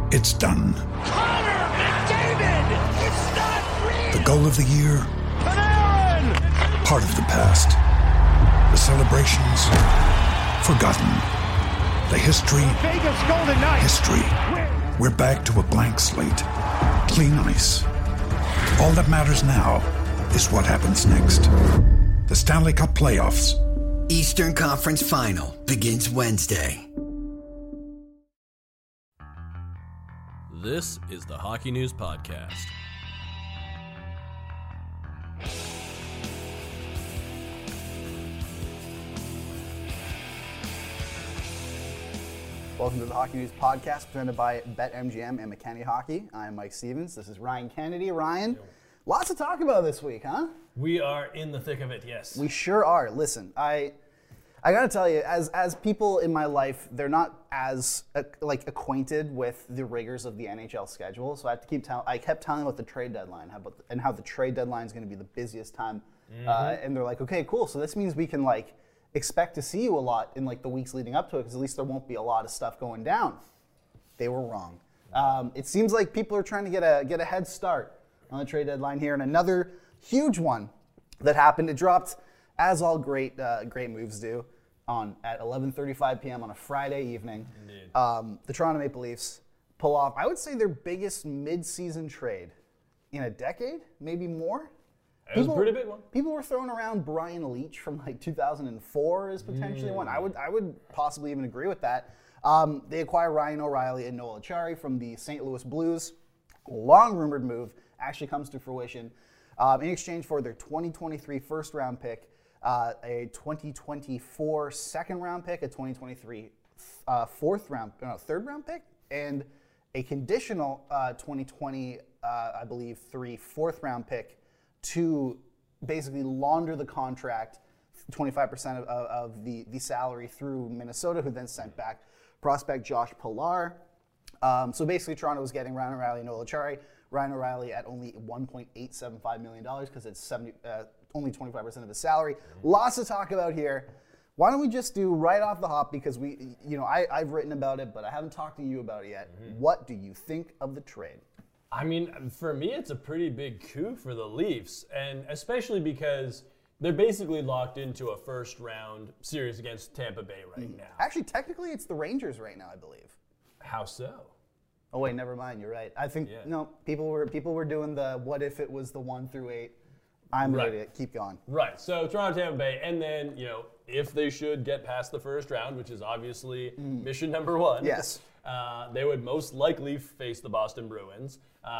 It's done. Connor McDavid! It's not real! The goal of the year? Panarin! Part of the past. The celebrations? Forgotten. The history? Vegas Golden Knights! History. We're back to a blank slate. Clean ice. All that matters now is what happens next. The Stanley Cup Playoffs. Eastern Conference Final begins Wednesday. This is the Hockey News Podcast. Welcome to the Hockey News Podcast presented by BetMGM and McKenney Hockey. I'm Mike Stevens. This is Ryan Kennedy. Ryan, lots to talk about this week, huh? We are in the thick of it, yes. We sure are. Listen, I got to tell you, as people in my life, they're not as acquainted with the rigors of the NHL schedule. So I have to I kept telling them about the trade deadline, how the trade deadline is going to be the busiest time. And they're like, okay, cool. So this means we can expect to see you a lot in the weeks leading up to it, because at least there won't be a lot of stuff going down. They were wrong. It seems like people are trying to get a head start on the trade deadline here, and another huge one that happened. It dropped, as all great moves do, at 11:35 p.m. on a Friday evening. Indeed. The Toronto Maple Leafs pull off, I would say, their biggest mid-season trade in a decade, maybe more. It was a pretty big one. People were throwing around Brian Leetch from 2004 as potentially one. I would possibly even agree with that. They acquire Ryan O'Reilly and Noel Acciari from the St. Louis Blues. Long rumored move actually comes to fruition in exchange for their 2023 first round pick, a 2024 second round pick, a 2023 third round pick, and a conditional 2020 I believe fourth round pick to basically launder the contract, 25% of the salary through Minnesota, who then sent back prospect Josh Pilar. So basically Toronto was getting Ryan O'Reilly and Noel Acciari. Ryan O'Reilly at only $1.875 million because it's only 25% of his salary. Lots to talk about here. Why don't we just do right off the hop, because I've written about it, but I haven't talked to you about it yet. What do you think of the trade? I mean, for me, it's a pretty big coup for the Leafs, and especially because they're basically locked into a first-round series against Tampa Bay right now. Actually, technically, it's the Rangers right now, I believe. How so? Oh wait, never mind. You're right. I think no. People were doing the what if it was the 1 through 8. I'm ready to keep going. Right. So Toronto, Tampa Bay, and then if they should get past the first round, which is obviously mission number one. Yes. They would most likely face the Boston Bruins.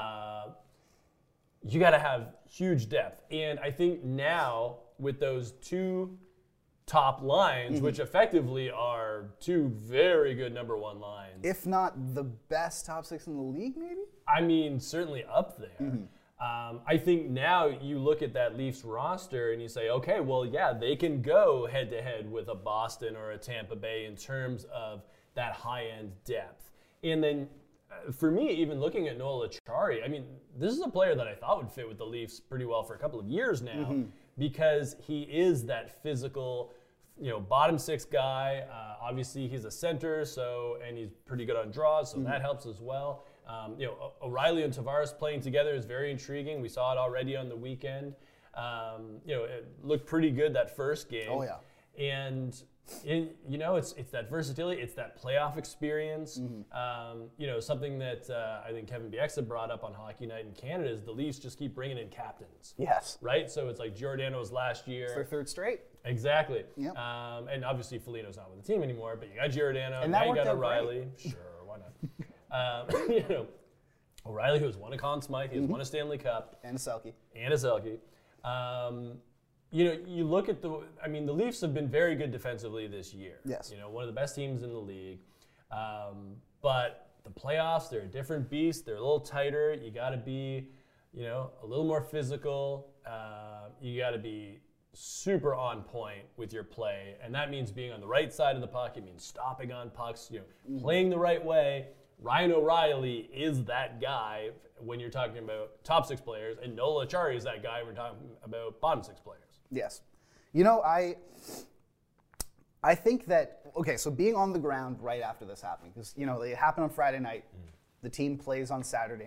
You got to have huge depth. And I think now with those two top lines, which effectively are two very good number one lines. If not the best top six in the league, maybe? I mean, certainly up there. I think now you look at that Leafs roster and you say, okay, well, yeah, they can go head-to-head with a Boston or a Tampa Bay in terms of that high-end depth. And then for me, even looking at Noel Acciari, I mean, this is a player that I thought would fit with the Leafs pretty well for a couple of years now because he is that physical, bottom six guy. Obviously, he's a center, and he's pretty good on draws, so that helps as well. O'Reilly and Tavares playing together is very intriguing. We saw it already on the weekend. It looked pretty good that first game. Oh, yeah. And it's that versatility, it's that playoff experience. Something that I think Kevin Bieksa brought up on Hockey Night in Canada is the Leafs just keep bringing in captains. Yes. Right? So it's like Giordano's last year. It's their third straight. Exactly. Yep. And obviously Foligno's not with the team anymore, but you got Giordano, and now you got out O'Reilly. Sure, why not? O'Reilly, who has won a Conn Smythe, he has won a Stanley Cup. And a Selke. You look at the Leafs have been very good defensively this year. Yes. One of the best teams in the league. But the playoffs, they're a different beast. They're a little tighter. You got to be, a little more physical. You got to be super on point with your play. And that means being on the right side of the puck. It means stopping on pucks, playing the right way. Ryan O'Reilly is that guy when you're talking about top six players, and Noel Acciari is that guy when you're talking about bottom six players. Yes. I think that, okay, so being on the ground right after this happening, because, it happened on Friday night. the team plays on Saturday.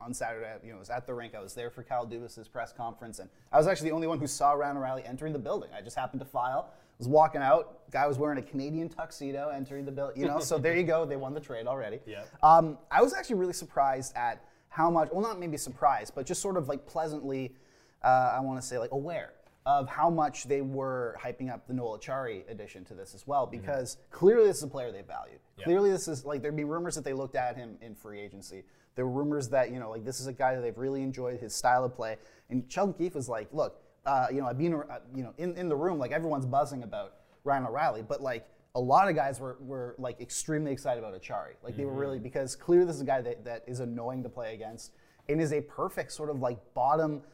It was at the rink. I was there for Kyle Dubas's press conference, and I was actually the only one who saw Ryan O'Reilly entering the building. I just happened to file. Was walking out. Guy was wearing a Canadian tuxedo entering the building. So there you go. They won the trade already. Yeah. I was actually really surprised at how much. Well, not maybe surprised, but just sort of like pleasantly, I want to say like aware of how much they were hyping up the Noel Acciari addition to this as well, because clearly this is a player they valued. Yeah. Clearly this is like, there'd be rumors that they looked at him in free agency. There were rumors that, like this is a guy that they've really enjoyed his style of play. And Sheldon Keefe was like, look, I've been, in the room, like everyone's buzzing about Ryan O'Reilly, but like a lot of guys were like extremely excited about Acciari. Like they were really, because clearly this is a guy that is annoying to play against and is a perfect sort of like bottom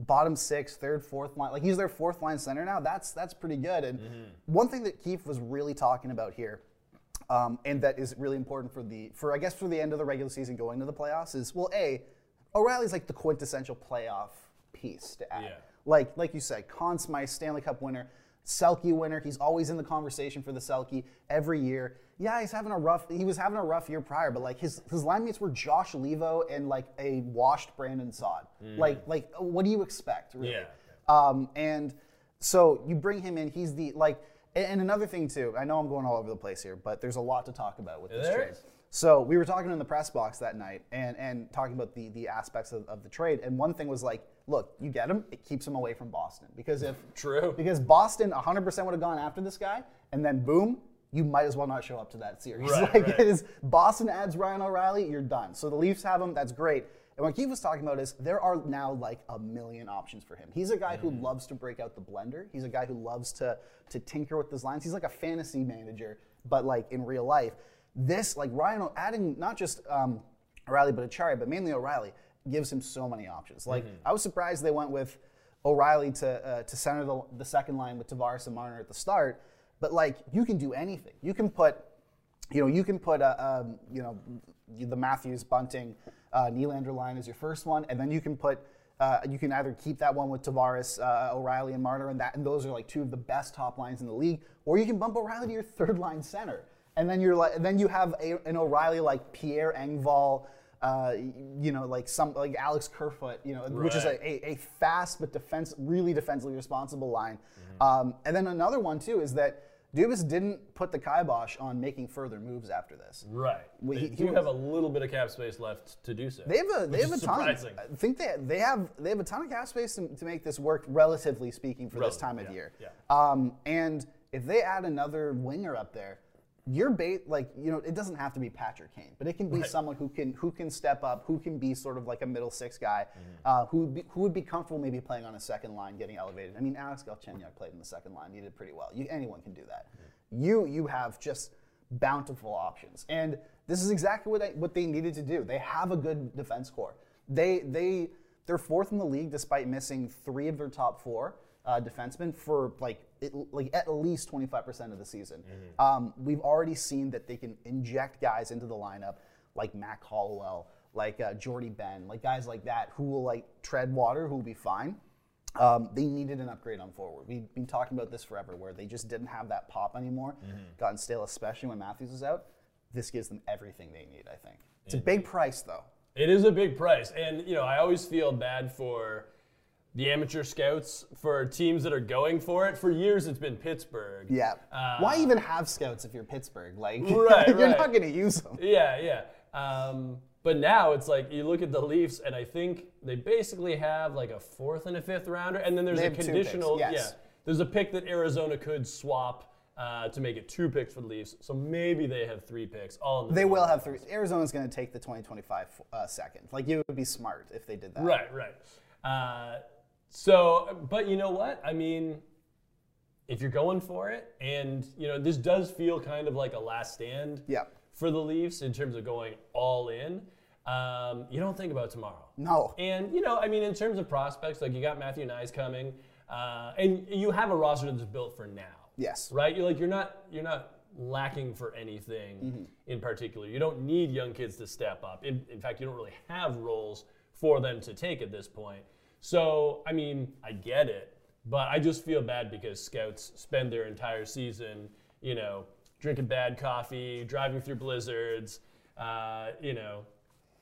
six, third, fourth line. Like he's their fourth line center now. That's pretty good. And one thing that Keefe was really talking about here, and that is really important for the end of the regular season going to the playoffs is, well, O'Reilly's like the quintessential playoff piece to add. Yeah. Like you said, Conn Smythe, Stanley Cup winner, Selke winner. He's always in the conversation for the Selke every year. Yeah, he was having a rough year prior, but like his line mates were Josh Levo and like a washed Brandon Saad. Like what do you expect, really? Yeah. And so you bring him in, he's the like, and another thing too, I know I'm going all over the place here, but there's a lot to talk about with this trade. So we were talking in the press box that night and talking about the aspects of the trade, and one thing was like, look, you get him, it keeps him away from Boston. Because because Boston 100% would have gone after this guy, and then boom, you might as well not show up to that series. It is Boston adds Ryan O'Reilly, you're done. So the Leafs have him, that's great. And what Keefe was talking about is there are now like a million options for him. He's a guy who loves to break out the blender. He's a guy who loves to tinker with his lines. He's like a fantasy manager, but like in real life. This, like Ryan, adding not just O'Reilly, but Acciari, but mainly O'Reilly, gives him so many options. Like I was surprised they went with O'Reilly to center the second line with Tavares and Marner at the start. But like you can do anything. You can put, the Matthews, Bunting, Nylander line as your first one, and then you can put, you can either keep that one with Tavares, O'Reilly, and Marner, and those are like two of the best top lines in the league, or you can bump O'Reilly to your third line center, and then then you have an O'Reilly like Pierre Engvall, like Alex Kerfoot, which is a fast but really defensively responsible line. And then another one too is that Dubas didn't put the kibosh on making further moves after this. Right. They have a little bit of cap space left to do so. They have a ton. Surprising. I think they have a ton of cap space to make this work, relatively speaking, for this time of year. Yeah. And if they add another winger up there, your bait, it doesn't have to be Patrick Kane, but it can be someone who can step up, who can be sort of like a middle six guy, who would be comfortable maybe playing on a second line, getting elevated. I mean, Alex Galchenyuk played in the second line; he did pretty well. Anyone can do that. You have just bountiful options, and this is exactly what they needed to do. They have a good defense core. They're fourth in the league despite missing 3 of their top 4 defensemen for at least 25% of the season. We've already seen that they can inject guys into the lineup like Mac Hollowell, like Jordy Ben, like guys like that who will tread water, who will be fine. They needed an upgrade on forward. We've been talking about this forever, where they just didn't have that pop anymore. Gotten stale, especially when Matthews is out. This gives them everything they need, I think. It's a big price, though. It is a big price. And, I always feel bad for the amateur scouts, for teams that are going for it. For years, it's been Pittsburgh. Yeah. Why even have scouts if you're Pittsburgh? You're not going to use them. Yeah. But now it's like you look at the Leafs, and I think they basically have like a 4th and a 5th rounder, and then there's a conditional. 2 picks, yes. There's a pick that Arizona could swap to make it 2 picks for the Leafs. So maybe they have 3 picks. They will have 3. Arizona's going to take the 2025 second. It would be smart if they did that. Right. But you know what? I mean, if you're going for it, and this does feel kind of like a last stand for the Leafs in terms of going all in. You don't think about tomorrow. No. And in terms of prospects, you got Matthew Nyes coming, and you have a roster that's built for now. Yes. Right. You're not lacking for anything in particular. You don't need young kids to step up. In fact, you don't really have roles for them to take at this point. So, I get it, but I just feel bad because scouts spend their entire season, drinking bad coffee, driving through blizzards,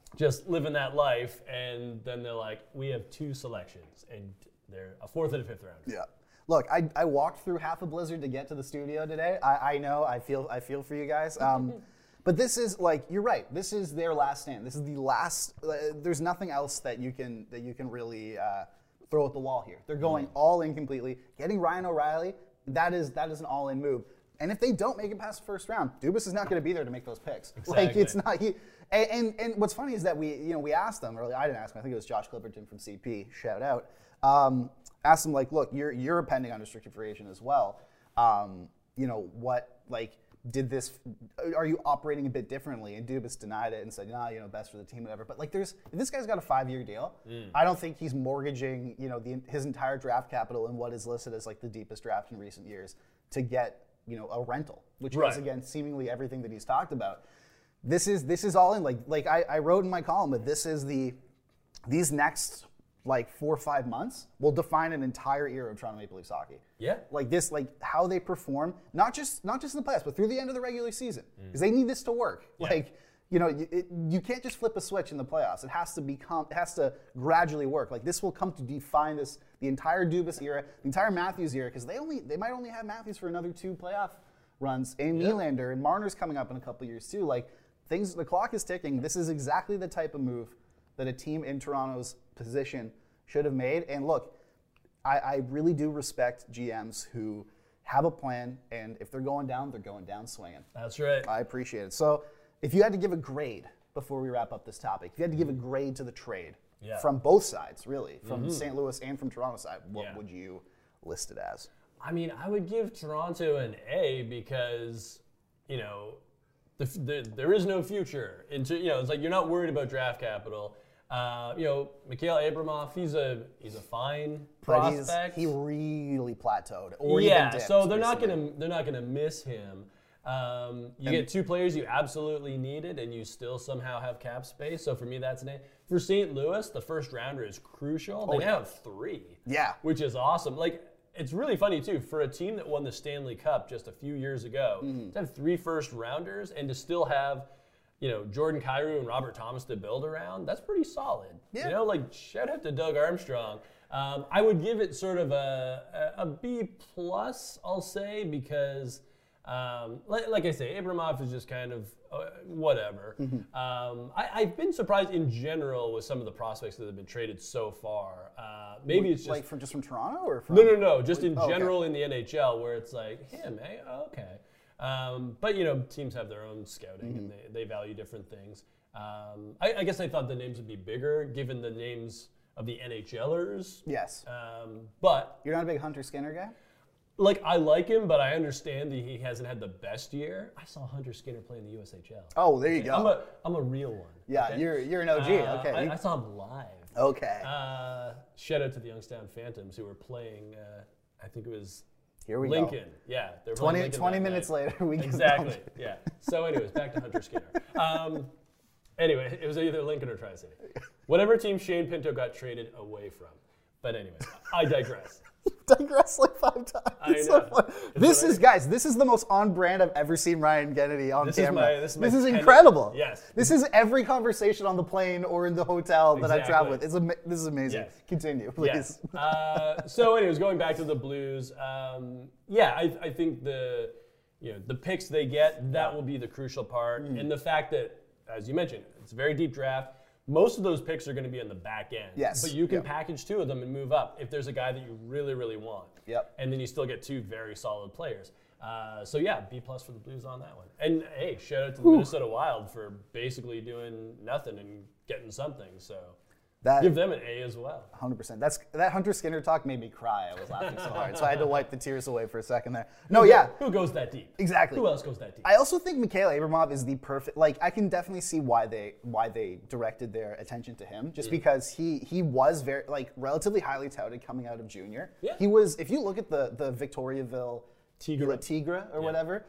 just living that life, and then they're like, we have 2 selections, and they're a 4th and a 5th round. Yeah. Look, I walked through half a blizzard to get to the studio today. I know, I feel for you guys. But this is like, you're right. This is their last stand. This is the last. There's nothing else that you can really throw at the wall here. They're going all in completely. Getting Ryan O'Reilly, that is an all in move. And if they don't make it past the first round, Dubas is not going to be there to make those picks. Exactly. Like it's not. And what's funny is that we asked them earlier. I didn't ask him. I think it was Josh Clipperton from CP. Shout out. Asked him like, look, you're a pending unrestricted free agent as well. What like. Are you operating a bit differently? And Dubas denied it and said, best for the team, whatever. But like, if this guy's got a 5-year deal, I don't think he's mortgaging, his entire draft capital in what is listed as like the deepest draft in recent years to get, a rental, which is again seemingly everything that he's talked about. This is all in. Like I wrote in my column that these next like 4 or 5 months will define an entire era of Toronto Maple Leafs hockey. Yeah. Like this, like how they perform, not just in the playoffs, but through the end of the regular season, because they need this to work. Yeah. Like, you can't just flip a switch in the playoffs. It has to gradually work. Like this will come to define the entire Dubas era, the entire Matthews era, because they might only have Matthews for another 2 playoff runs, and Nylander and Marner's coming up in a couple years too. Like the clock is ticking. This is exactly the type of move that a team in Toronto's position should have made. And look, I really do respect GMs who have a plan, and if they're going down swinging. That's right. I appreciate it. So if you had to give a grade before we wrap up this topic, if you had to give a grade to the trade from both sides, really, from St. Louis and from Toronto side, what would you list it as? I mean, I would give Toronto an A because, there is no future. It's like you're not worried about draft capital. Mikhail Abramov, he's a fine prospect. He really plateaued. So they're not gonna miss him. You get 2 players you absolutely needed, and you still somehow have cap space. So for me, that's an A. For St. Louis, the first rounder is crucial. They now have 3. Yeah, which is awesome. Like it's really funny too for a team that won the Stanley Cup just a few years ago to have 3 first rounders and to still have. Jordan Kyrou and Robert Thomas to build around, that's pretty solid. Yeah. Shout out to Doug Armstrong. I would give it sort of a B+, I'll say, because, like I say, Abramov is just kind of whatever. I've been surprised in general with some of the prospects that have been traded so far. Maybe it's just... Like from Toronto or from... No. Just in general in the NHL where it's like, him, eh? Oh, okay. But teams have their own scouting and they value different things. I guess I thought the names would be bigger given the names of the NHLers. Yes. But you're not a big Hunter Skinner guy? Like I like him, but I understand that he hasn't had the best year. I saw Hunter Skinner play in the USHL. Oh, there you go. I'm a real one. Yeah, okay? you're an OG. Okay. I saw him live. Okay. Shout out to the Youngstown Phantoms who were playing. I think it was. Here we Lincoln. go. Yeah. 20 minutes later. Exactly. Yeah. So anyways, back to Hunter Skinner. Anyway, it was either Lincoln or Tri-City. Whatever team Shane Pinto got traded away from. But anyways, I digress. Digress like 5 times. I know. So this is the most on brand I've ever seen Ryan Kennedy on camera. This is incredible. Yes. This is every conversation on the plane or in the hotel that I travel with. This is amazing. Yes. Continue, please. Yes. So anyways, going back to the Blues, I think the picks they get, that will be the crucial part. And the fact that, as you mentioned, it's a very deep draft. Most of those picks are going to be in the back end. Yes. But you can package 2 of them and move up if there's a guy that you really, really want. Yep. And then you still get 2 very solid players. B+ for the Blues on that one. And hey, shout out to the Minnesota Wild for basically doing nothing and getting something. So give them an A as well. 100%. That Hunter Skinner talk made me cry. I was laughing so hard. So I had to wipe the tears away for a second there. Who goes that deep? Exactly. Who else goes that deep? I also think Mikhail Abramov is the perfect. Like I can definitely see why they directed their attention to him, just because he was very relatively highly touted coming out of junior. Yeah. He was. If you look at the Victoriaville Tigra or whatever,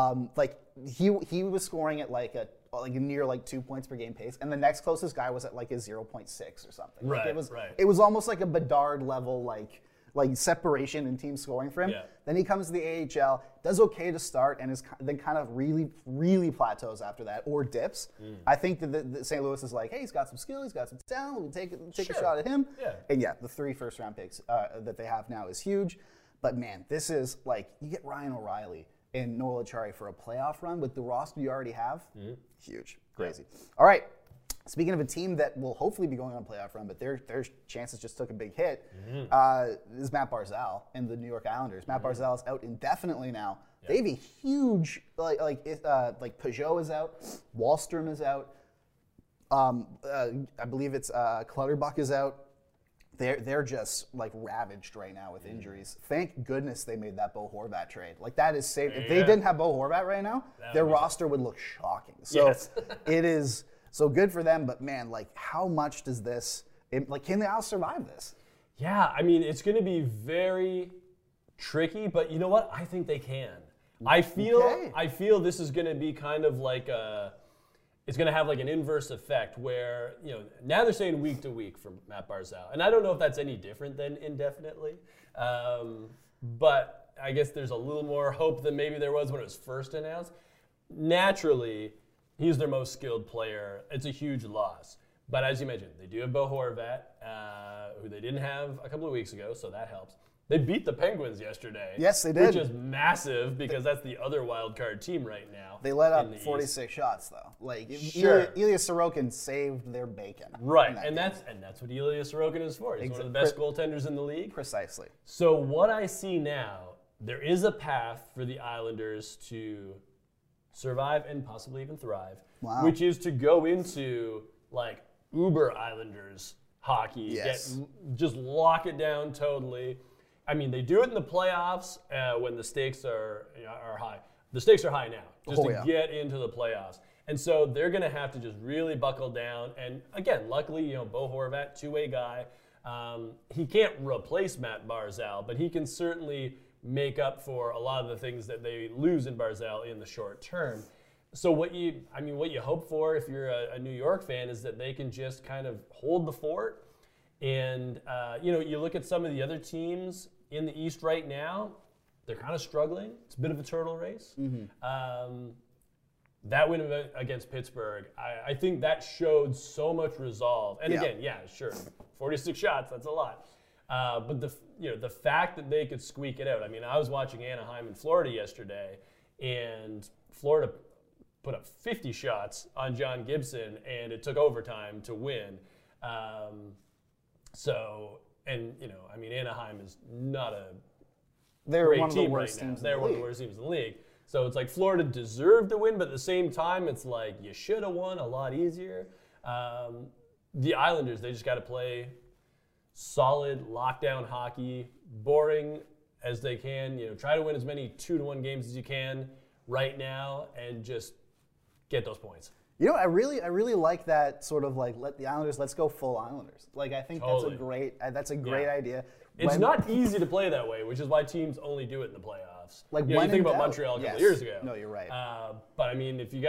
he was scoring at like a near 2 points per game pace, and the next closest guy was at like a 0.6 or something. Right, It was almost like a Bedard level like separation in team scoring for him. Yeah. Then he comes to the AHL, does okay to start, and then kind of really, really plateaus after that or dips. I think that the St. Louis is like, hey, he's got some skill, he's got some talent, we'll take a shot at him. Yeah. And yeah, the 3 first-round picks that they have now is huge. But man, this is like, you get Ryan O'Reilly and Noel Acciari for a playoff run with the roster you already have. Huge, crazy. All right. Speaking of a team that will hopefully be going on a playoff run, but their chances just took a big hit, is Matt Barzal and the New York Islanders. Matt Barzal is out indefinitely now. They have a huge, like Peugeot is out, Wallstrom is out, I believe it's Clutterbuck is out. They're just like ravaged right now with injuries. Thank goodness they made that Bo Horvat trade. Like that is safe. If they didn't have Bo Horvat right now, their roster would look shocking. So it is. So good for them, but man, like how much does this, can the Isles survive this? Yeah, I mean, it's going to be very tricky, but you know what? I think they can. I feel this is going to be kind of like it's going to have like an inverse effect where, now they're saying week to week for Matt Barzal. And I don't know if that's any different than indefinitely. But I guess there's a little more hope than maybe there was when it was first announced. Naturally, he's their most skilled player. It's a huge loss. But as you mentioned, they do have Bo Horvat, who they didn't have a couple of weeks ago, so that helps. They beat the Penguins yesterday. Yes, they did. Which is massive because that's the other wild card team right now. They let up 46 shots, though. Like, Sure. Ilya Sorokin saved their bacon. Right, and that's what Ilya Sorokin is for. He's one of the best goaltenders in the league. Precisely. So what I see now, there is a path for the Islanders to survive and possibly even thrive, which is to go into like Uber Islanders hockey, just lock it down totally. I mean, they do it in the playoffs when the stakes are high. The stakes are high now, just to get into the playoffs. And so they're going to have to just really buckle down. And again, luckily, Bo Horvat, two-way guy, he can't replace Matt Barzal, but he can certainly make up for a lot of the things that they lose in Barzal in the short term. So what you hope for if you're a New York fan is that they can just kind of hold the fort. And, you look at some of the other teams in the East right now, they're kind of struggling. It's a bit of a turtle race. That win against Pittsburgh, I think that showed so much resolve. And again, 46 shots, that's a lot. But the fact that they could squeak it out. I mean, I was watching Anaheim and Florida yesterday, and Florida put up 50 shots on John Gibson, and it took overtime to win. Anaheim is not a great team right now. They're one of the worst teams in the league. So it's like Florida deserved to win, but at the same time, it's like you should have won a lot easier. The Islanders, they just got to play solid lockdown hockey, boring as they can. Try to win as many 2-1 games as you can right now, and just get those points. I really like that sort of like let's go full Islanders. Like I think that's a great idea. It's not easy to play that way, which is why teams only do it in the playoffs. Like you think about Montreal a couple of years ago. No, you're right. But I mean, if you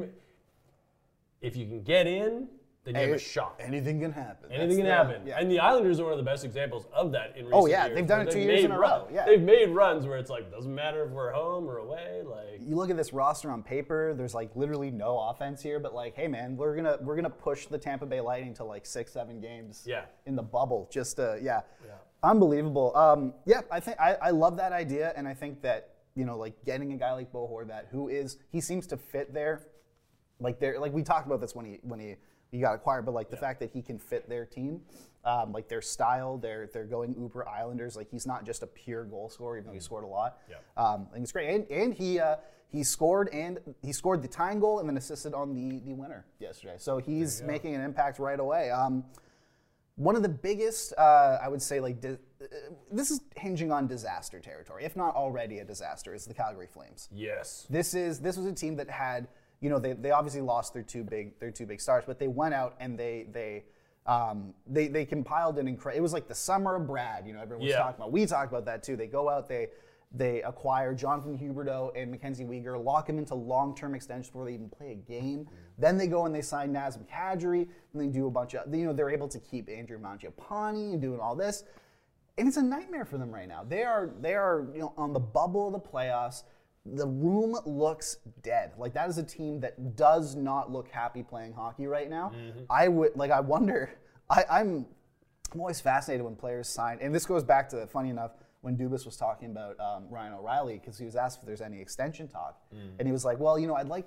can get in, then you have a shot. Anything can happen. Anything can happen. Yeah. And the Islanders are one of the best examples of that in recent years. Oh yeah, they've done it 2 years in a row. Yeah. They've made runs where it's like, doesn't matter if we're home or away. Like you look at this roster on paper, there's like literally no offense here, but like, hey man, we're gonna push the Tampa Bay Lightning to like 6-7 games in the bubble. Just unbelievable. I think I love that idea, and I think that like getting a guy like Bo Horvat, he seems to fit there. Like we talked about this when he got acquired, but like the fact that he can fit their team, like their style, they're going Uber Islanders. Like he's not just a pure goal scorer, even though he scored a lot. I think it's great, and he scored the tying goal and then assisted on the winner yesterday. So he's making an impact right away. One of the biggest, I would say, this is hinging on disaster territory, if not already a disaster, is the Calgary Flames. Yes. This was a team that had. They obviously lost their two big stars, but they went out and they compiled an incredible. It was like the summer of Brad. Everyone was talking about. We talked about that too. They go out, they acquire Jonathan Huberdeau and Mackenzie Weegar, lock him into long-term extensions before they even play a game. Then they go and they sign Nazem Kadri, and they do a bunch of. They're able to keep Andrew Mangiapane and doing all this. And it's a nightmare for them right now. They are on the bubble of the playoffs. The room looks dead. Like, that is a team that does not look happy playing hockey right now. I wonder. I'm always fascinated when players sign, and this goes back to, funny enough, when Dubas was talking about Ryan O'Reilly, because he was asked if there's any extension talk, and he was like, "Well, I'd like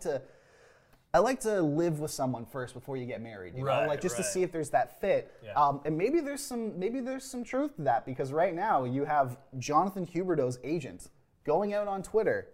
to live with someone first before you get married, to see if there's that fit." Yeah. And maybe there's some truth to that, because right now you have Jonathan Huberdeau's agent going out on Twitter,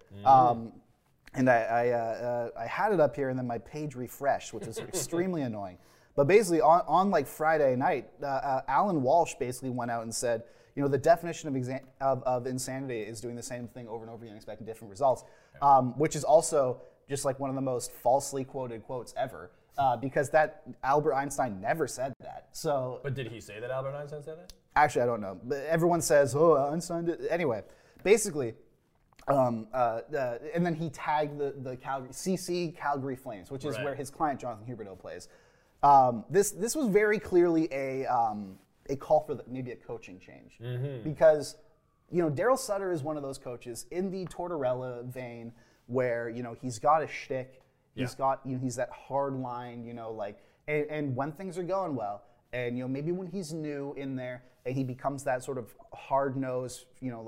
and I had it up here, and then my page refreshed, which is extremely annoying. But basically, on like Friday night, Alan Walsh basically went out and said, the definition of insanity is doing the same thing over and over again, expecting different results, which is also just like one of the most falsely quoted quotes ever, because that Albert Einstein never said that. So, but did he say that Albert Einstein said that? Actually, I don't know. But everyone says, "Oh, Einstein did." Anyway, basically, and then he tagged the Calgary Flames, which is where his client Jonathan Huberdeau plays. This was very clearly a call for maybe a coaching change, because Daryl Sutter is one of those coaches in the Tortorella vein where he's got a shtick, he's got he's that hard line, and when things are going well, and maybe when he's new in there and he becomes that sort of hard nose,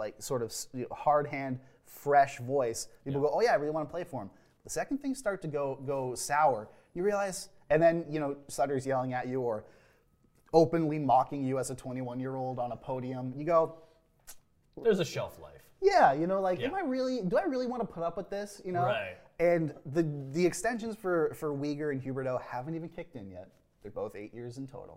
hard hand, fresh voice, people go, "Oh yeah, I really want to play for him." The second things start to go sour, you realize, and then Sutter's yelling at you or openly mocking you as a 21-year-old on a podium, you go, there's a shelf life. Yeah, do I really want to put up with this? Right. And the extensions for Weegar and Huberdeau haven't even kicked in yet. They're both 8 years in total.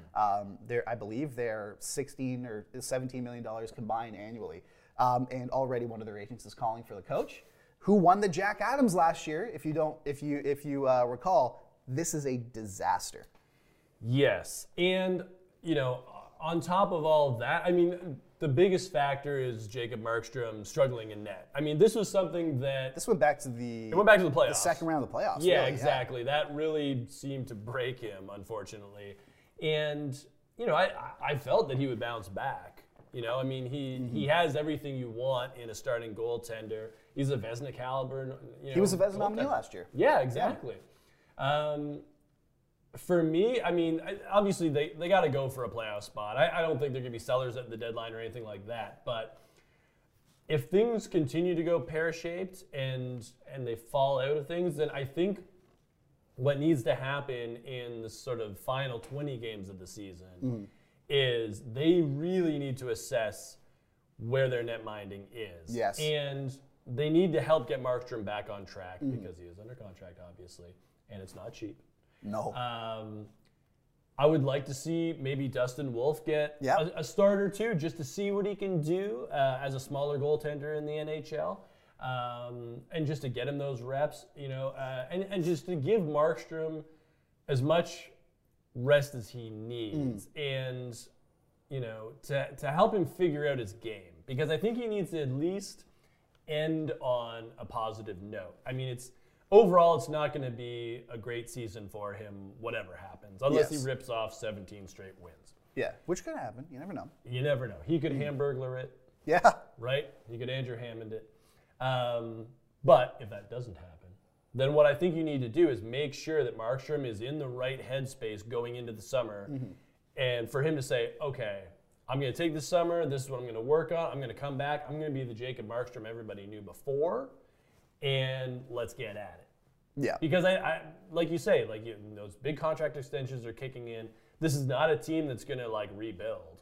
I believe they're $16 or $17 million combined annually. And already one of their agents is calling for the coach, who won the Jack Adams last year. If you recall, this is a disaster. Yes, and on top of all of that, I mean, the biggest factor is Jacob Markstrom struggling in net. I mean, this was something that went back to the playoffs. The second round of the playoffs. Yeah, really, exactly. Yeah. That really seemed to break him, unfortunately. And I felt that he would bounce back. I mean, he has everything you want in a starting goaltender. He's a Vezina caliber. He was a Vezina nominee last year. Yeah, exactly. Yeah. For me, I mean, obviously they got to go for a playoff spot. I don't think they're going to be sellers at the deadline or anything like that. But if things continue to go pear-shaped and they fall out of things, then I think what needs to happen in the sort of final 20 games of the season is they really need to assess where their net minding is. Yes. And they need to help get Markstrom back on track because he is under contract, obviously, and it's not cheap. No. I would like to see maybe Dustin Wolf get a start or two just to see what he can do as a smaller goaltender in the NHL, and just to get him those reps, and just to give Markstrom as much rest as he needs, and to help him figure out his game, because I think he needs to at least end on a positive note. I mean, overall, it's not going to be a great season for him, whatever happens, unless he rips off 17 straight wins. Yeah, which could happen. You never know. You never know. He could Hamburglar it. Yeah. Right? He could Andrew Hammond it. But if that doesn't happen, then what I think you need to do is make sure that Markstrom is in the right headspace going into the summer, and for him to say, okay, I'm going to take this summer, this is what I'm going to work on, I'm going to come back, I'm going to be the Jacob Markstrom everybody knew before, and let's get at it. Yeah. Because I like you say, those big contract extensions are kicking in. This is not a team that's going to rebuild.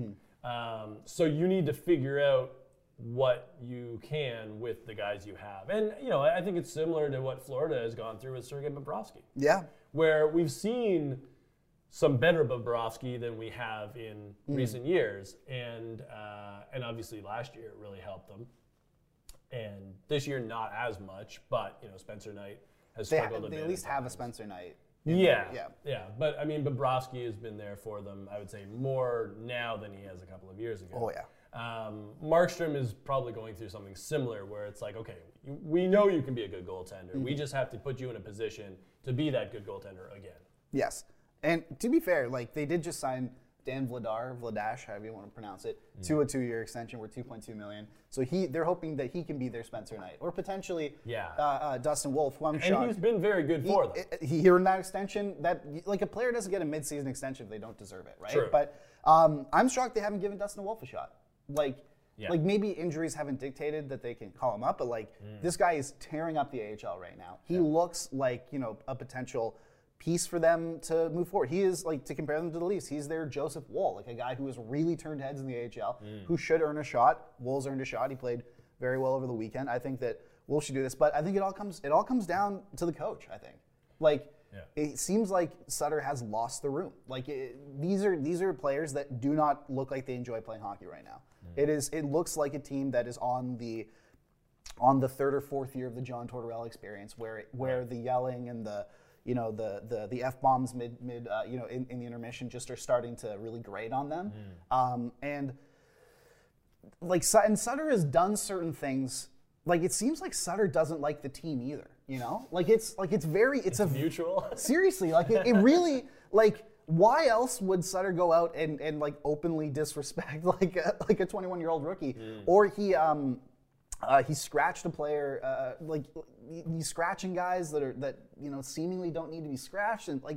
So you need to figure out what you can with the guys you have. And, I think it's similar to what Florida has gone through with Sergei Bobrovsky. Yeah. Where we've seen some better Bobrovsky than we have in recent years. And obviously last year it really helped them. And this year not as much, but, Spencer Knight has struggled a bit. They at least have a Spencer Knight. Yeah. But, I mean, Bobrovsky has been there for them, I would say, more now than he has a couple of years ago. Oh, yeah. Markstrom is probably going through something similar where it's like, okay, we know you can be a good goaltender. We just have to put you in a position to be that good goaltender again. Yes. And to be fair, they did just sign Dan Vladash, however you want to pronounce it, to a 2-year extension worth $2.2 million. So they're hoping that he can be their Spencer Knight, or potentially Dustin Wolf, who I'm shocked. And he's been very good for them. He earned that extension. That like a player doesn't get a mid-season extension if they don't deserve it, right? True. But I'm shocked they haven't given Dustin Wolf a shot. Like maybe injuries haven't dictated that they can call him up, but this guy is tearing up the AHL right now. He looks like a potential piece for them to move forward. He is, like, to compare them to the Leafs, he's their Joseph Woll, like a guy who has really turned heads in the AHL, who should earn a shot. Woll's earned a shot. He played very well over the weekend. I think that Woll should do this, but I think it all comes down to the coach. I think, it seems like Sutter has lost the room. Like these are players that do not look like they enjoy playing hockey right now. It looks like a team that is on the third or fourth year of the John Tortorella experience, where the yelling and the F-bombs mid in the intermission just are starting to really grate on them. And Sutter has done certain things. Like, it seems like Sutter doesn't like the team either, it's mutual. Seriously, it really, why else would Sutter go out and openly disrespect like a 21-year-old rookie? Or he scratched a player, he's scratching guys that seemingly don't need to be scratched, and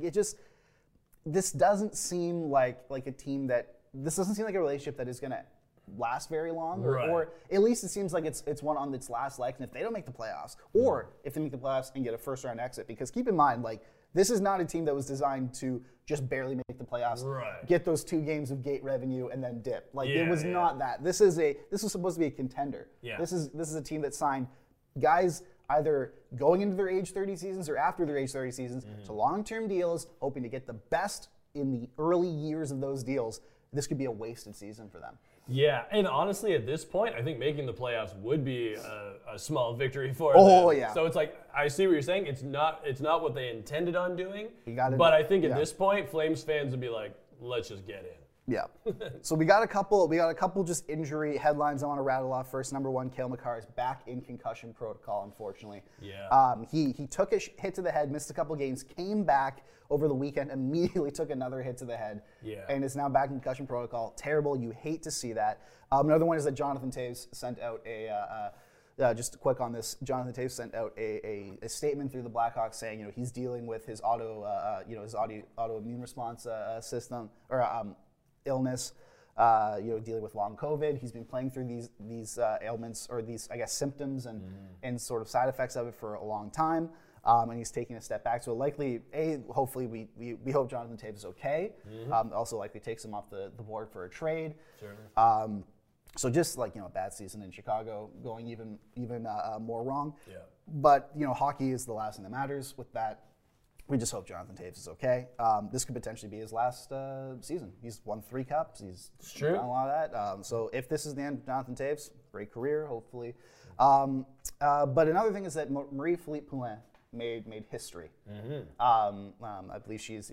this doesn't seem like a team this doesn't seem like a relationship that is going to last very long, or at least it seems like it's one on its last legs. And if they don't make the playoffs, or if they make the playoffs and get a first-round exit, because keep in mind, this is not a team that was designed to just barely make the playoffs, get those 2 games of gate revenue, and then dip. It was not that. This was supposed to be a contender. Yeah. This is a team that signed guys either going into their age 30 seasons or after their age 30 seasons to long-term deals, hoping to get the best in the early years of those deals. This could be a wasted season for them. Yeah, and honestly, at this point, I think making the playoffs would be a small victory for them. Oh, yeah. So it's I see what you're saying. It's not what they intended on doing. But I think at this point, Flames fans would be like, let's just get in. Yeah. So we got a couple just injury headlines I want to rattle off. First, number 1, Cale Makar is back in concussion protocol, unfortunately. Yeah. He took a hit to the head, missed a couple games, came back over the weekend, immediately took another hit to the head, and is now back in concussion protocol. Terrible. You hate to see that. Another one is that Jonathan Toews sent out just quick on this. Jonathan Toews sent out a statement through the Blackhawks saying, he's dealing with his autoimmune response system or illness, dealing with long COVID. He's been playing through these ailments, or these, I guess, symptoms and sort of side effects of it for a long time. And he's taking a step back. So hopefully we hope Jonathan Toews is okay. Also likely takes him off the board for a trade. Sure. So just a bad season in Chicago, going even more wrong. Yeah. But hockey is the last thing that matters. With that, we just hope Jonathan Toews is okay. This could potentially be his last season. He's won 3 cups. He's done a lot of that. So if this is the end of Jonathan Toews, great career, hopefully. But another thing is that Marie-Philippe Poulin made history. I believe she's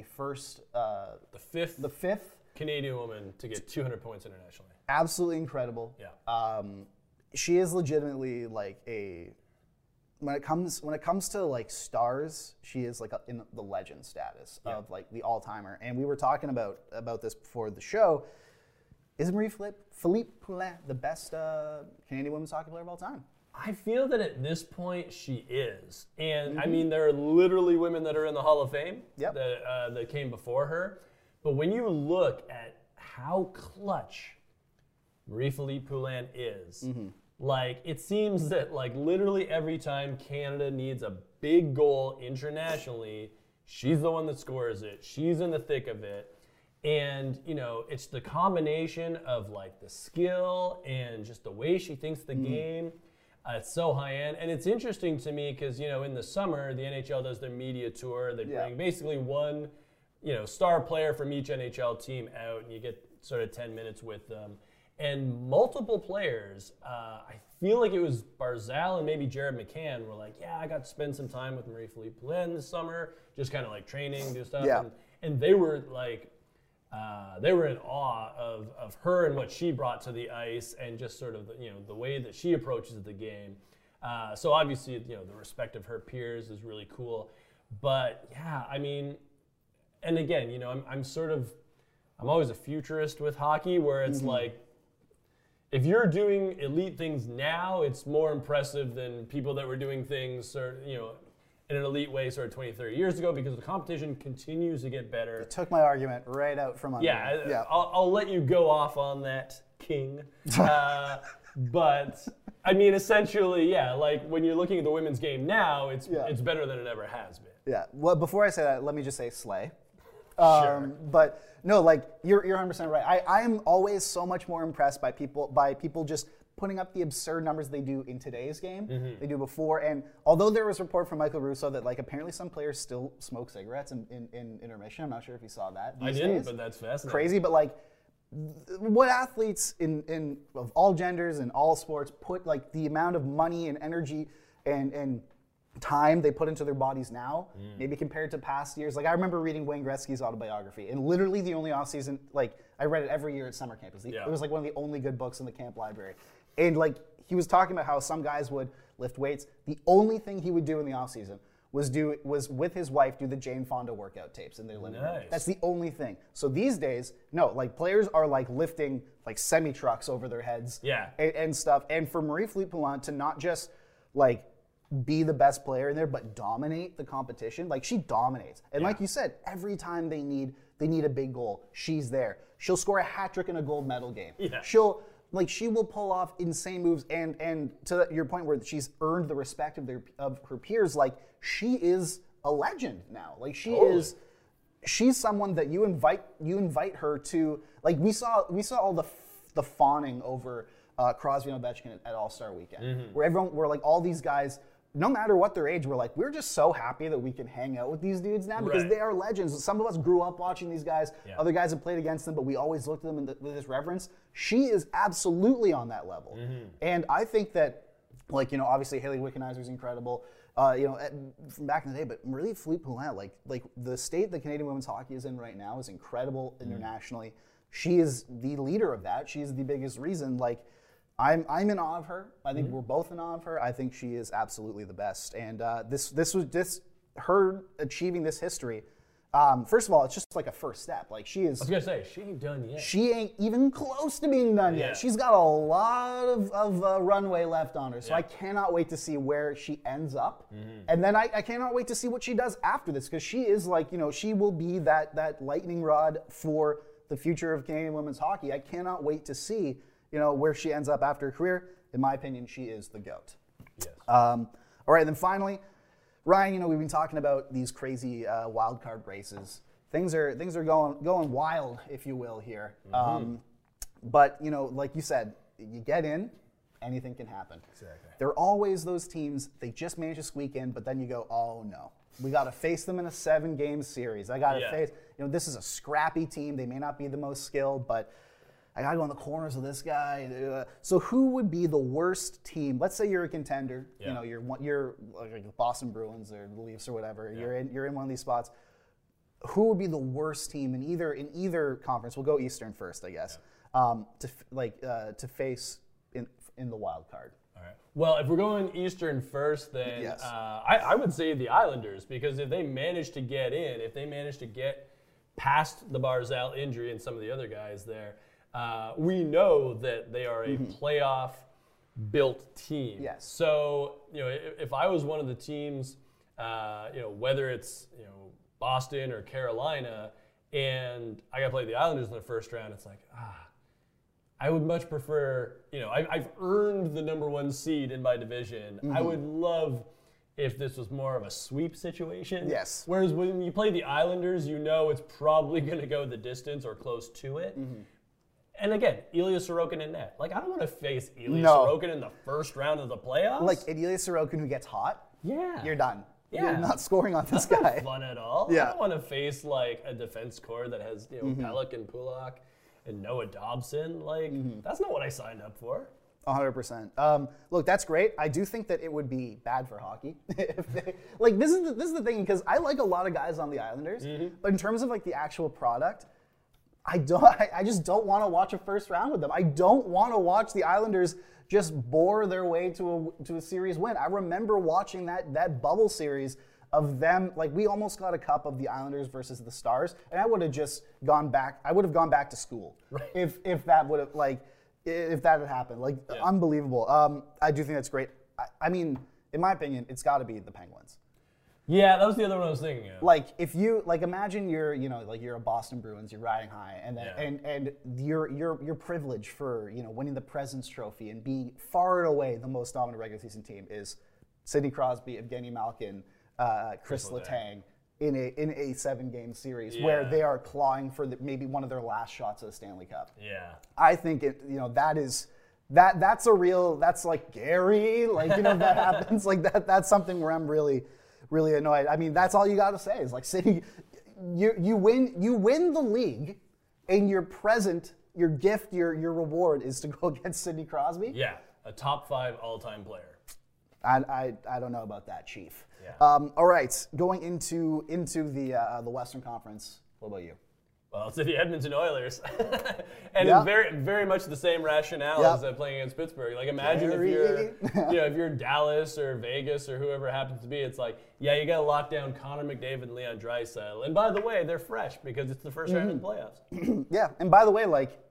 the fifth Canadian woman to get 200 points internationally. Absolutely incredible. Yeah. She is legitimately when it comes to stars, she is in the legend status of the all-timer. And we were talking about this before the show. Is Marie-Philippe Poulin the best Canadian women's hockey player of all time? I feel that at this point she is. And I mean, there are literally women that are in the Hall of Fame that came before her. But when you look at how clutch Marie-Philippe Poulin is, it seems that literally every time Canada needs a big goal internationally, she's the one that scores it. She's in the thick of it. And, it's the combination of the skill and just the way she thinks the game. It's so high end. And it's interesting to me because, in the summer, the NHL does their media tour. They bring basically one, star player from each NHL team out, and you get sort of 10 minutes with them. And multiple players, I feel like it was Barzal and maybe Jared McCann were like, yeah, I got to spend some time with Marie-Philippe Poulin this summer, just kind of training, do stuff. Yeah. And they were they were in awe of her and what she brought to the ice, and just sort of the way that she approaches the game. So obviously, the respect of her peers is really cool. But yeah, I mean, and again, I'm sort of I'm always a futurist with hockey, where it's like, if you're doing elite things now, it's more impressive than people that were doing things, in an elite way sort of 20, 30 years ago, because the competition continues to get better. It took my argument right out from under me. Yeah. I'll let you go off on that, King. But, I mean, essentially, like when you're looking at the women's game now, it's better than it ever has been. Yeah. Well, before I say that, let me just say slay. Sure. But no, like you're 100% right. I'm always so much more impressed by people just putting up the absurd numbers they do in today's game, they do before. And although there was a report from Michael Russo that like apparently some players still smoke cigarettes in intermission. I'm not sure if you saw that. I didn't, but that's fascinating. Crazy, but like what athletes in of all genders and all sports put like the amount of money and energy and time they put into their bodies now, maybe compared to past years. Like I remember reading Wayne Gretzky's autobiography, and literally the only off season, like I read it every year at summer camp. It was like one of the only good books in the camp library. And like he was talking about how some guys would lift weights. The only thing he would do in the off season was with his wife do the Jane Fonda workout tapes in their living room. That's the only thing. So these days, no, like players are like lifting like semi trucks over their heads, and stuff. And for Marie-Philippe Poulin to not just like be the best player in there, but dominate the competition. Like she dominates. And like you said, every time they need a big goal, she's there. She'll score a hat trick in a gold medal game. Yeah. She will pull off insane moves, and to your point where she's earned the respect of her peers. Like she is a legend now. Like she's someone that you invite her to. Like we saw all the fawning over Crosby and Ovechkin at All-Star Weekend, where like all these guys, no matter what their age, we're just so happy that we can hang out with these dudes now because they are legends. Some of us grew up watching these guys. Other guys have played against them, but we always looked at them with this reverence. She is absolutely on that level. And I think that, like, obviously Haley Wickenheiser is incredible, from back in the day, but Marie-Philippe Poulin, like the state that Canadian women's hockey is in right now is incredible internationally. She is the leader of that. She is the biggest reason, like, I'm in awe of her. I think we're both in awe of her. I think she is absolutely the best. And this was her achieving this history. First of all, it's just like a first step. Like she is. I was gonna say she ain't done yet. She ain't even close to being done yet. She's got a lot of runway left on her. So I cannot wait to see where she ends up. And then I cannot wait to see what she does after this, because she is like, she will be that lightning rod for the future of Canadian women's hockey. I cannot wait to see where she ends up after her career. In my opinion, she is the GOAT. Yes. All right, then finally, Ryan, we've been talking about these crazy wild card races. Things are going wild, if you will, here. But like you said, you get in, anything can happen. Exactly. There are always those teams, they just manage to squeak in, but then you go, oh no. We got to face them in a 7-game series. I got to face, this is a scrappy team. They may not be the most skilled, but I got to go in the corners of this guy. So who would be the worst team? Let's say you're a contender. You're like the Boston Bruins or the Leafs or whatever. You're in one of these spots. Who would be the worst team in either conference? We'll go Eastern first, I guess. To face in the wild card. All right. Well, if we're going Eastern first, then I would say the Islanders, because if they manage to get in, if they manage to get past the Barzal injury and some of the other guys there, we know that they are a playoff-built team. Yes. So, if I was one of the teams, whether it's Boston or Carolina, and I got to play the Islanders in the first round, it's like, I would much prefer, I've earned the number 1 seed in my division. I would love if this was more of a sweep situation. Yes. Whereas when you play the Islanders, it's probably going to go the distance or close to it. And again, Ilya Sorokin in net. Like, I don't want to face Ilya Sorokin in the first round of the playoffs. Like, Ilya Sorokin who gets hot, you're done. Yeah. You're not scoring on this That's guy. Not fun at all. Yeah. I don't want to face, like, a defense core that has, Pelech and Pulak and Noah Dobson. Like, that's not what I signed up for. 100%. Look, that's great. I do think that it would be bad for hockey. This is the thing, because I like a lot of guys on the Islanders, but in terms of, like, the actual product, I just don't want to watch a first round with them. I don't want to watch the Islanders just bore their way to a series win. I remember watching that bubble series of them. Like, we almost got a cup of the Islanders versus the Stars, and I would have just gone back. I would have gone back to school if that would have if that had happened. Like, unbelievable. I do think that's great. I mean, in my opinion, it's got to be the Penguins. Yeah, that was the other one I was thinking of. Like, if you imagine you're you're a Boston Bruins, you're riding high, and then and your privilege for winning the President's Trophy and being far and away the most dominant regular season team is Sidney Crosby, Evgeny Malkin, Chris Letang in a 7-game series where they are clawing for maybe one of their last shots of the Stanley Cup. Yeah, I think that's a real, that's like Gary, that happens like that. That's something where I'm really annoyed. I mean, that's all you got to say is like Sidney, you win the league, and your present, your gift, your reward is to go against Sidney Crosby. Yeah, a top 5 all-time player. I don't know about that, Chief. Yeah. All right, going into the Western Conference. What about you? Well, it's the Edmonton Oilers, and it's very, very much the same rationale as playing against Pittsburgh. Like, imagine if you're Dallas or Vegas or whoever it happens to be, it's like, you got to lock down Connor McDavid and Leon Draisaitl. And by the way, they're fresh because it's the first round of the playoffs. Yeah, and by the way,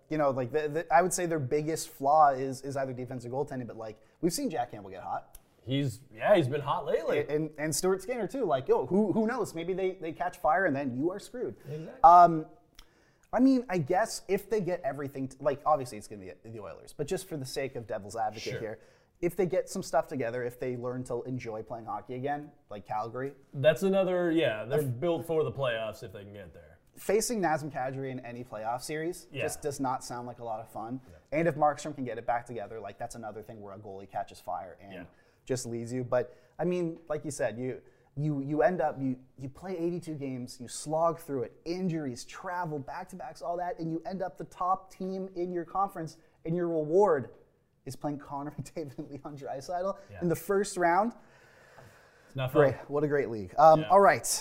I would say their biggest flaw is either defense or goaltending. But we've seen Jack Campbell get hot. He's been hot lately. And Stuart Skinner too. Who knows? Maybe they catch fire and then you are screwed. Exactly. I mean, I guess if they get everything, obviously it's going to be the Oilers, but just for the sake of devil's advocate here, if they get some stuff together, if they learn to enjoy playing hockey again, like Calgary. That's another, they're built for the playoffs if they can get there. Facing Nazem Kadri in any playoff series just does not sound like a lot of fun. Yeah. And if Markstrom can get it back together, that's another thing where a goalie catches fire and just leads you. But, I mean, like you said, you end up, you play 82 games, you slog through it, injuries, travel, back-to-backs, all that, and you end up the top team in your conference, and your reward is playing Connor McDavid and Leon Draisaitl in the first round. It's not fun. Great. What a great league. All right.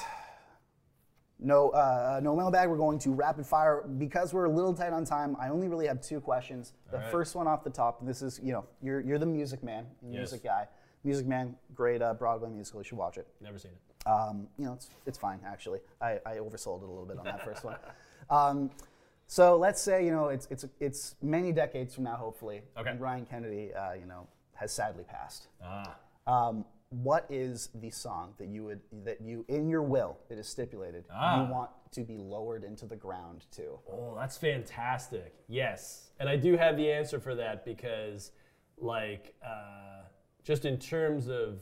No mailbag. We're going to rapid fire. Because we're a little tight on time, I only really have 2 questions. The first one off the top, and this is, you're the music man, music guy. Music Man, great Broadway musical. You should watch it. Never seen it. It's fine actually. I oversold it a little bit on that first one. So let's say it's many decades from now, hopefully. Okay. And Ryan Kennedy, has sadly passed. What is the song that you in your will it is stipulated you want to be lowered into the ground to? Oh, that's fantastic. Yes, and I do have the answer for that because, just in terms of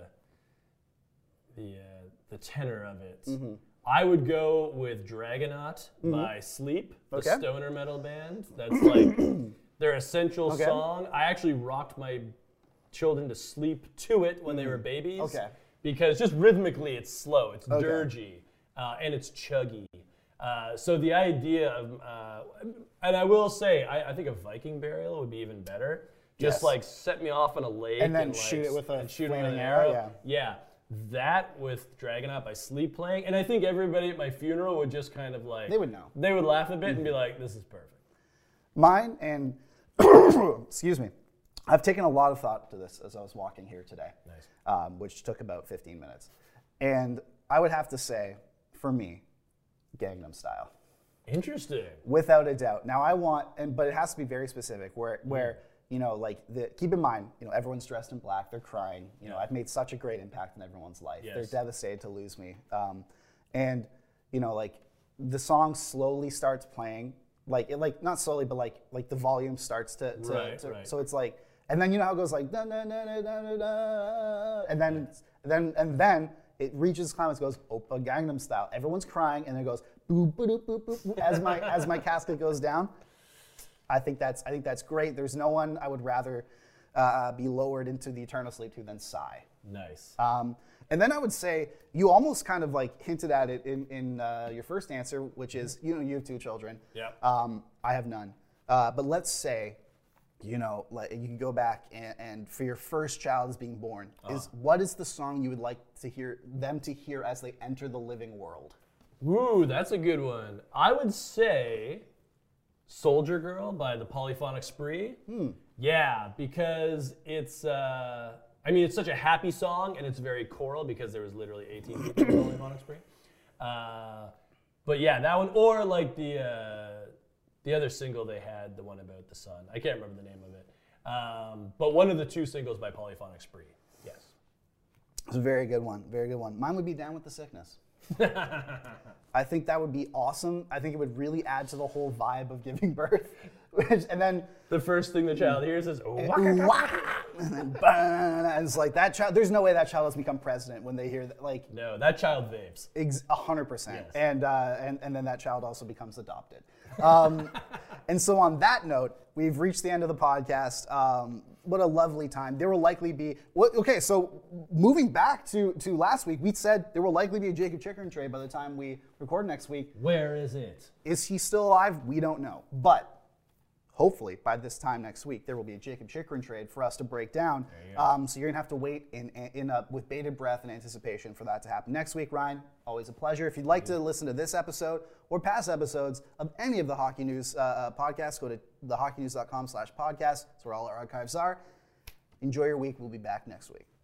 the tenor of it, I would go with Dragonaut by Sleep, the stoner metal band. That's their essential song. I actually rocked my children to sleep to it when they were babies. Okay. Because just rhythmically, it's slow, it's dirgy, and it's chuggy. So the idea of, and I will say, I think a Viking Burial would be even better. Just set me off on a lake and then shoot it with a flaming arrow. Yeah, that with Dragonaut by Sleep playing, and I think everybody at my funeral would just kind of they would know. They would laugh a bit and be like, "This is perfect." Mine and excuse me, I've taken a lot of thought to this as I was walking here today. Nice. Which took about 15 minutes, and I would have to say, for me, Gangnam Style. Interesting. Without a doubt. Now but it has to be very specific. Where keep in mind, everyone's dressed in black, they're crying. I've made such a great impact in everyone's life. Yes. They're devastated to lose me. And the song slowly starts playing, not slowly, but like the volume starts to Right. So it's and then how it goes da, da, da, da, da, da, and then it reaches climax, goes Oppa Gangnam Style. Everyone's crying, and then it goes boop, boop, boop, boop, boop, as my casket goes down. I think that's great. There's no one I would rather be lowered into the eternal sleep to than Psy. Nice. And then I would say you almost kind of hinted at it in your first answer, which is you have 2 children. Yeah. I have none. But let's say you can go back and for your first child is being born, what is the song you would like to hear them to hear as they enter the living world? Ooh, that's a good one. I would say Soldier Girl by the Polyphonic Spree. Yeah, because it's, I mean, it's such a happy song, and it's very choral because there was literally 18 people in the Polyphonic Spree. But yeah, that one, or like the other single they had, the one about the sun. I can't remember the name of it. But one of the 2 singles by Polyphonic Spree. Yes. It's a very good one. Very good one. Mine would be Down with the Sickness. I think that would be awesome. I think it would really add to the whole vibe of giving birth. And then the first thing the child hears is, oh, and then and it's like that child. There's no way that child has become president when they hear that. Like, no, that child vapes. 100%. Yes. And then that child also becomes adopted. And so on that note, we've reached the end of the podcast. What a lovely time. There will likely be, okay, so moving back to last week, we said there will likely be a Jacob Chychrun trade by the time we record next week. Where is it? Is he still alive? We don't know. But hopefully by this time next week, there will be a Jacob Chychrun trade for us to break down. So you're going to have to wait with bated breath and anticipation for that to happen next week. Ryan, always a pleasure. If you'd like to listen to this episode or past episodes of any of the Hockey News podcasts, go to thehockeynews.com/podcast. That's where all our archives are. Enjoy your week. We'll be back next week.